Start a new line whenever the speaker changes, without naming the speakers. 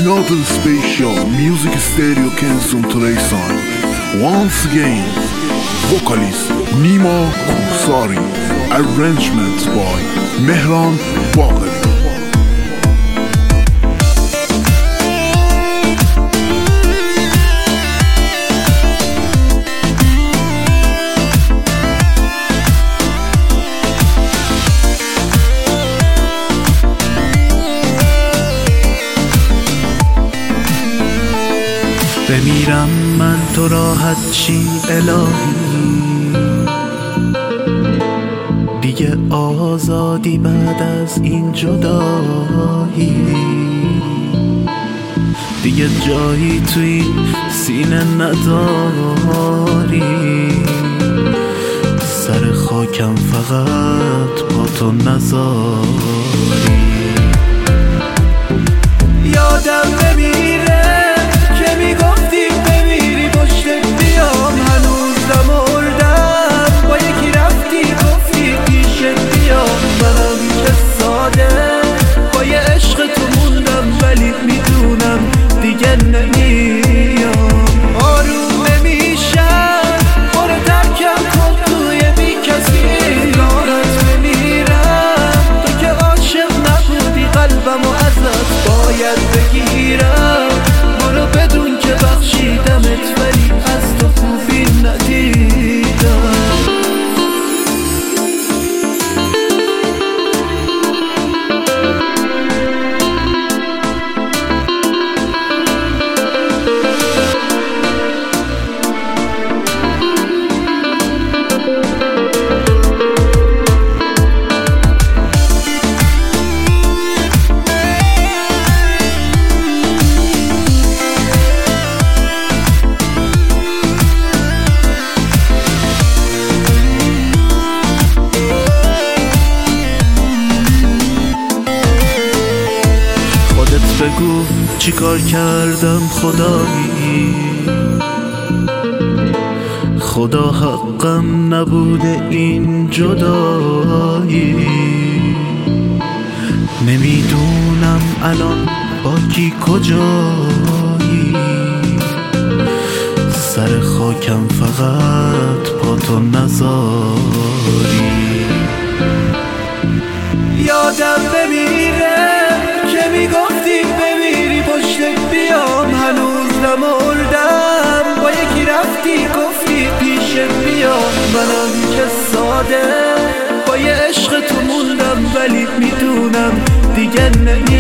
another special music stereo concentration. Once again, vocalist Nima Kusari, arrangement by Mehran Bagheri.
بمیرم من تو راحت چی الهی، دیگه آزادی بعد از این جدایی، دیگه جایی تو این سینه نداری، سر خاکم فقط با تو نذاری. یادم نمیره که میگفتی بمیری پشتت بیام، هنوز نمردم با یکی رفتی گفتی پیشت بیام. منم که ساده با یه عشق تو موندم، ولی میدونم دیگه نمیام. آروم نمیشم برو ترکم کن توی بی کسی، راحت بمیرم تو که عاشق نبودی قلبمو ازت باید بگیرم. برو بدون که بخشیدمت ولی از تو خوبی ندیدم. بگو چی کار کردم خدایی، خدا حقم نبوده این جدایی. نمیدونم الان با کی کجایی، سر خاکم فقط با تو نذاری. یادم نمیره که میگفتی بمیری پشتت بیام، هنوز نمردم با یکی رفتی گفتی پیشت بیام. منم که ساده با یه عشق تو موندم، ولی میدونم دیگه نمیام.